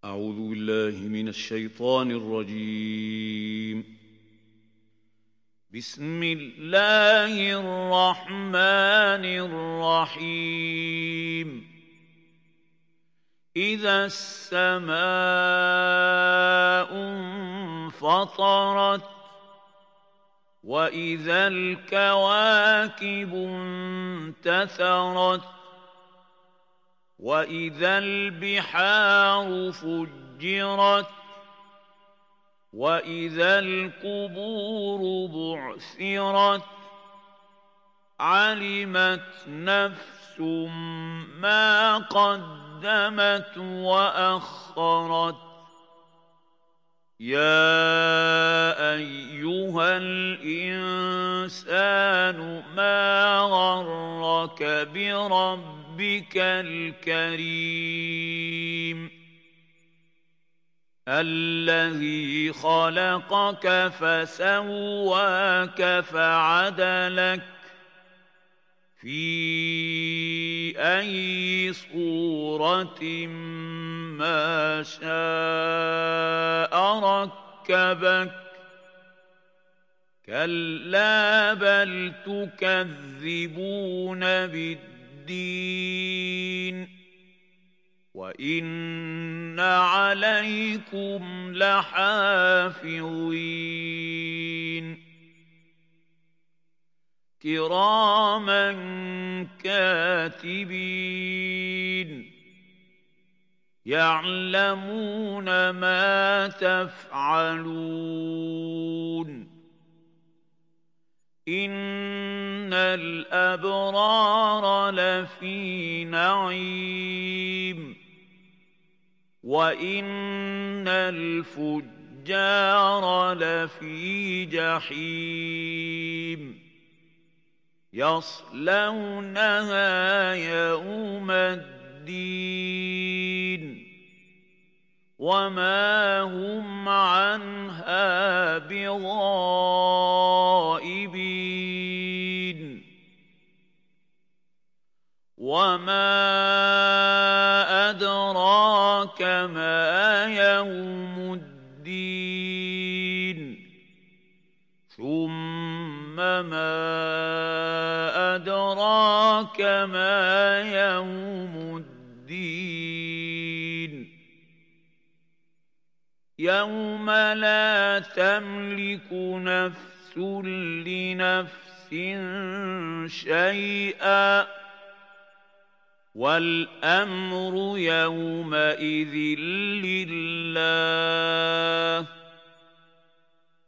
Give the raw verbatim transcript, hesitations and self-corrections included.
أعوذ بالله من الشيطان الرجيم. بسم الله الرحمن الرحيم. إذا السماء انفطرت وإذا الكواكب انتثرت وإذا البحار فجرت وإذا القبور بعثرت علمت نفس ما قدمت وأخرت. يا أيها الإنسان ما غرك بربك الكريم الذي خلقك فسواك فعدلك في أي صورة ما شاء ركبك. كلا بل تكذبون بالدين وإن عليكم لحافظين كراما كاتبين يعلمون ما تفعلون. إن الأبرار لفي نعيم وإن الفجار لفي جحيم يصلونها يوم الدين وما هم عنها بغائبين. وما أدراك ما يوم الدين ثم ما أدراك ما يوم الدين يوم لا تملك نفس لنفس شيئا والأمر يومئذ لله.